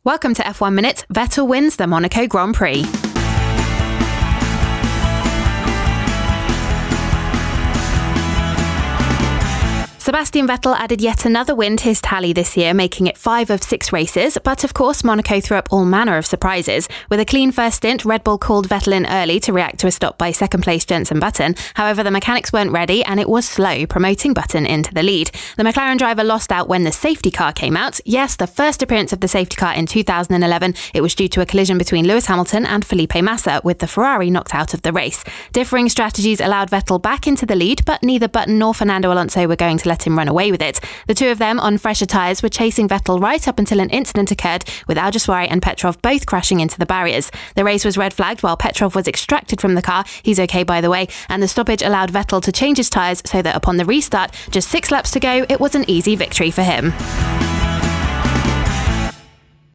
Welcome to F1 Minute. Vettel wins the Monaco Grand Prix. Sebastian Vettel added yet another win to his tally this year, making it 5 of 6 races. But of course, Monaco threw up all manner of surprises. With a clean first stint, Red Bull called Vettel in early to react to a stop by second-place Jenson Button. However, the mechanics weren't ready and it was slow, promoting Button into the lead. The McLaren driver lost out when the safety car came out. Yes, the first appearance of the safety car in 2011. It was due to a collision between Lewis Hamilton and Felipe Massa, with the Ferrari knocked out of the race. Differing strategies allowed Vettel back into the lead, but neither Button nor Fernando Alonso were going to let him run away with it. The two of them, on fresher tyres, were chasing Vettel right up until an incident occurred, with Alguersuari and Petrov both crashing into the barriers. The race was red flagged while Petrov was extracted from the car. He's okay, by the way, and the stoppage allowed Vettel to change his tyres so that upon the restart, just 6 laps to go, it was an easy victory for him.